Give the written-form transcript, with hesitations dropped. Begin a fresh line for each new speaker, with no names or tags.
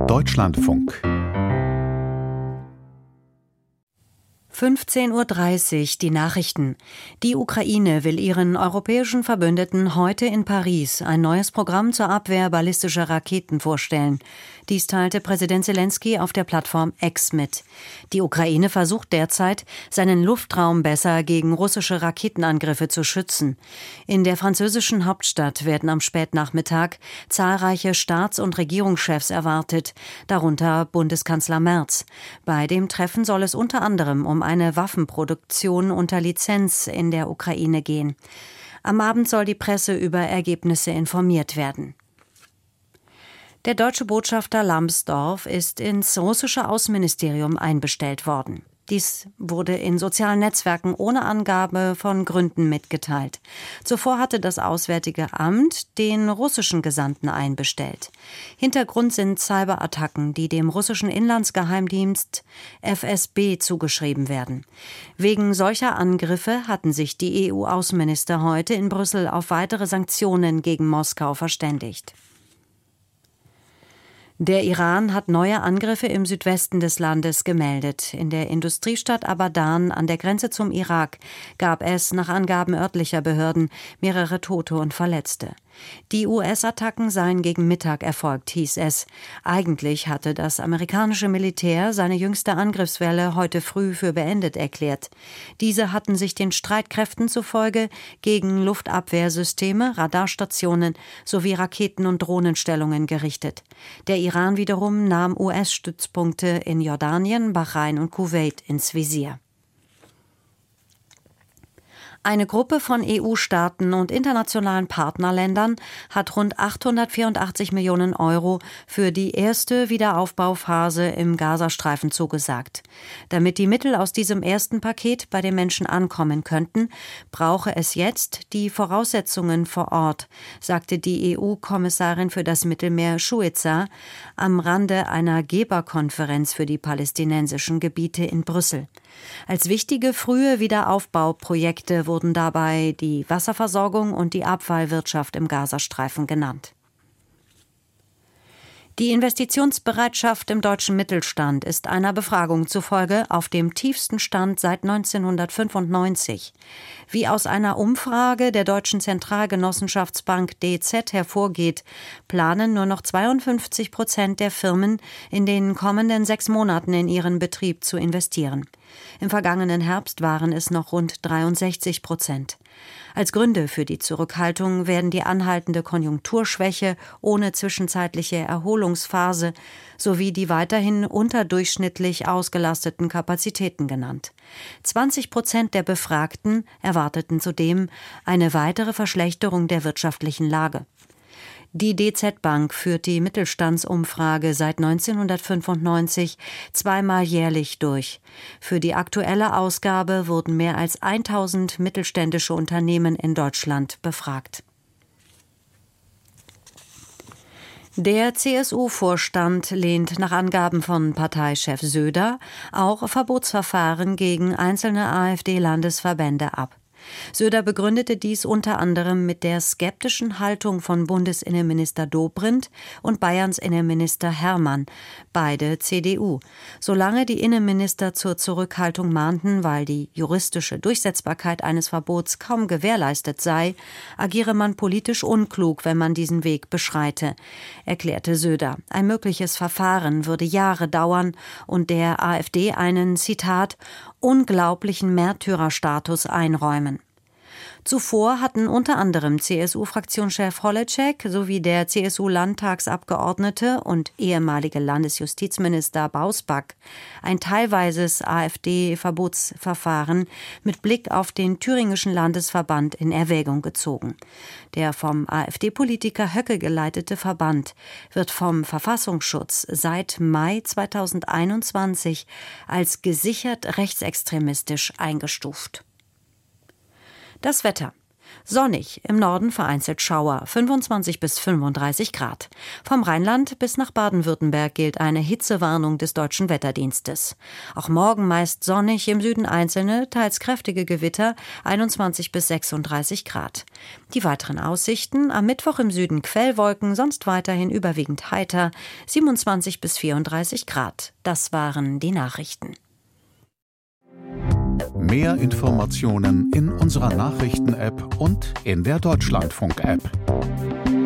Deutschlandfunk
15:30 Uhr, die Nachrichten. Die Ukraine will ihren europäischen Verbündeten heute in Paris ein neues Programm zur Abwehr ballistischer Raketen vorstellen. Dies teilte Präsident Selenskyj auf der Plattform X mit. Die Ukraine versucht derzeit, seinen Luftraum besser gegen russische Raketenangriffe zu schützen. In der französischen Hauptstadt werden am Spätnachmittag zahlreiche Staats- und Regierungschefs erwartet, darunter Bundeskanzler Merz. Bei dem Treffen soll es unter anderem um eine Waffenproduktion unter Lizenz in der Ukraine gehen. Am Abend soll die Presse über Ergebnisse informiert werden. Der deutsche Botschafter Lambsdorff ist ins russische Außenministerium einbestellt worden. Dies wurde in sozialen Netzwerken ohne Angabe von Gründen mitgeteilt. Zuvor hatte das Auswärtige Amt den russischen Gesandten einbestellt. Hintergrund sind Cyberattacken, die dem russischen Inlandsgeheimdienst FSB zugeschrieben werden. Wegen solcher Angriffe hatten sich die EU-Außenminister heute in Brüssel auf weitere Sanktionen gegen Moskau verständigt. Der Iran hat neue Angriffe im Südwesten des Landes gemeldet. In der Industriestadt Abadan an der Grenze zum Irak gab es nach Angaben örtlicher Behörden mehrere Tote und Verletzte. Die US-Attacken seien gegen Mittag erfolgt, hieß es. Eigentlich hatte das amerikanische Militär seine jüngste Angriffswelle heute früh für beendet erklärt. Diese hatten sich den Streitkräften zufolge gegen Luftabwehrsysteme, Radarstationen sowie Raketen- und Drohnenstellungen gerichtet. Der Iran wiederum nahm US-Stützpunkte in Jordanien, Bahrain und Kuwait ins Visier. Eine Gruppe von EU-Staaten und internationalen Partnerländern hat rund 884 Millionen Euro für die erste Wiederaufbauphase im Gazastreifen zugesagt. Damit die Mittel aus diesem ersten Paket bei den Menschen ankommen könnten, brauche es jetzt die Voraussetzungen vor Ort, sagte die EU-Kommissarin für das Mittelmeer Shuiza am Rande einer Geberkonferenz für die palästinensischen Gebiete in Brüssel. Als wichtige frühe Wiederaufbauprojekte wurden dabei die Wasserversorgung und die Abfallwirtschaft im Gazastreifen genannt. Die Investitionsbereitschaft im deutschen Mittelstand ist einer Befragung zufolge auf dem tiefsten Stand seit 1995. Wie aus einer Umfrage der Deutschen Zentralgenossenschaftsbank DZ hervorgeht, planen nur noch 52% der Firmen in den kommenden 6 Monaten in ihren Betrieb zu investieren. Im vergangenen Herbst waren es noch rund 63%. Als Gründe für die Zurückhaltung werden die anhaltende Konjunkturschwäche ohne zwischenzeitliche Erholungsphase sowie die weiterhin unterdurchschnittlich ausgelasteten Kapazitäten genannt. 20% der Befragten erwarteten zudem eine weitere Verschlechterung der wirtschaftlichen Lage. Die DZ-Bank führt die Mittelstandsumfrage seit 1995 zweimal jährlich durch. Für die aktuelle Ausgabe wurden mehr als 1000 mittelständische Unternehmen in Deutschland befragt. Der CSU-Vorstand lehnt nach Angaben von Parteichef Söder auch Verbotsverfahren gegen einzelne AfD-Landesverbände ab. Söder begründete dies unter anderem mit der skeptischen Haltung von Bundesinnenminister Dobrindt und Bayerns Innenminister Hermann, beide CDU. Solange die Innenminister zur Zurückhaltung mahnten, weil die juristische Durchsetzbarkeit eines Verbots kaum gewährleistet sei, agiere man politisch unklug, wenn man diesen Weg beschreite, erklärte Söder. Ein mögliches Verfahren würde Jahre dauern und der AfD einen, Zitat, unglaublichen Märtyrerstatus einräumen. Zuvor hatten unter anderem CSU-Fraktionschef Holleczek sowie der CSU-Landtagsabgeordnete und ehemalige Landesjustizminister Bausback ein teilweises AfD-Verbotsverfahren mit Blick auf den thüringischen Landesverband in Erwägung gezogen. Der vom AfD-Politiker Höcke geleitete Verband wird vom Verfassungsschutz seit Mai 2021 als gesichert rechtsextremistisch eingestuft. Das Wetter. Sonnig, im Norden vereinzelt Schauer, 25 bis 35 Grad. Vom Rheinland bis nach Baden-Württemberg gilt eine Hitzewarnung des Deutschen Wetterdienstes. Auch morgen meist sonnig, im Süden einzelne, teils kräftige Gewitter, 21 bis 36 Grad. Die weiteren Aussichten: am Mittwoch im Süden Quellwolken, sonst weiterhin überwiegend heiter, 27 bis 34 Grad. Das waren die Nachrichten.
Mehr Informationen in unserer Nachrichten-App und in der Deutschlandfunk-App.